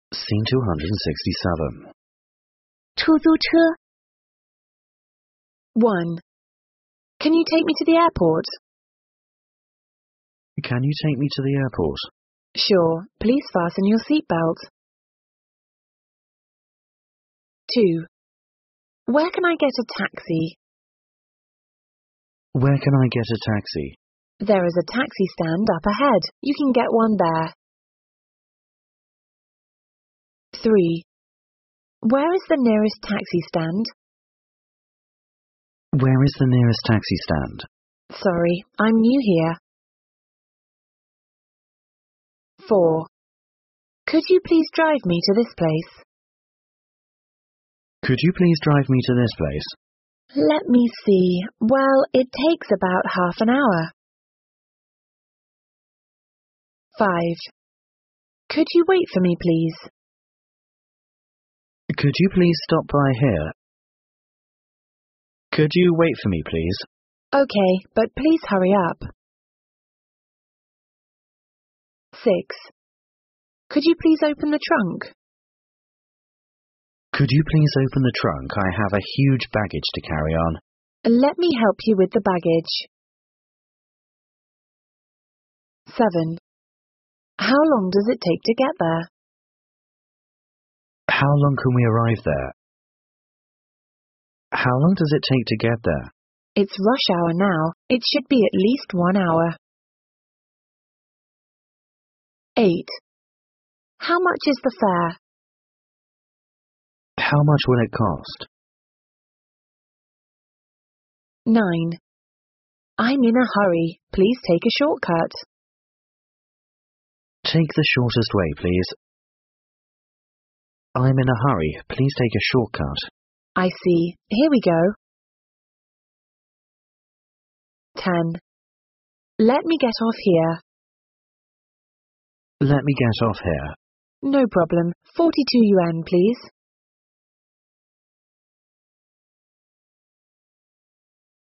Scene 267. 出租车 1. Can you take me to the airport? Can you take me to the airport? Sure. Please fasten your seatbelt. 2. Where can I get a taxi? Where can I get a taxi? There is a taxi stand up ahead. You can get one there. 3. Where is the nearest taxi stand? Where is the nearest taxi stand? Sorry, I'm new here. 4. Could you please drive me to this place? Could you please drive me to this place? Let me see. Well, it takes about half an hour. 5. Could you wait for me, please? Could you please stop by here? Could you wait for me, please? Okay, but please hurry up. 6. Could you please open the trunk? Could you please open the trunk? I have a huge baggage to carry on. Let me help you with the baggage. 7. How long does it take to get there? How long can we arrive there? How long does it take to get there? It's rush hour now. It should be at least 1 hour. 8. How much is the fare? How much will it cost? 9. I'm in a hurry. Please take a shortcut. Take the shortest way, please. I'm in a hurry. Please take a shortcut. I see. Here we go. 10. Let me get off here. Let me get off here. No problem. 42 yuan, please.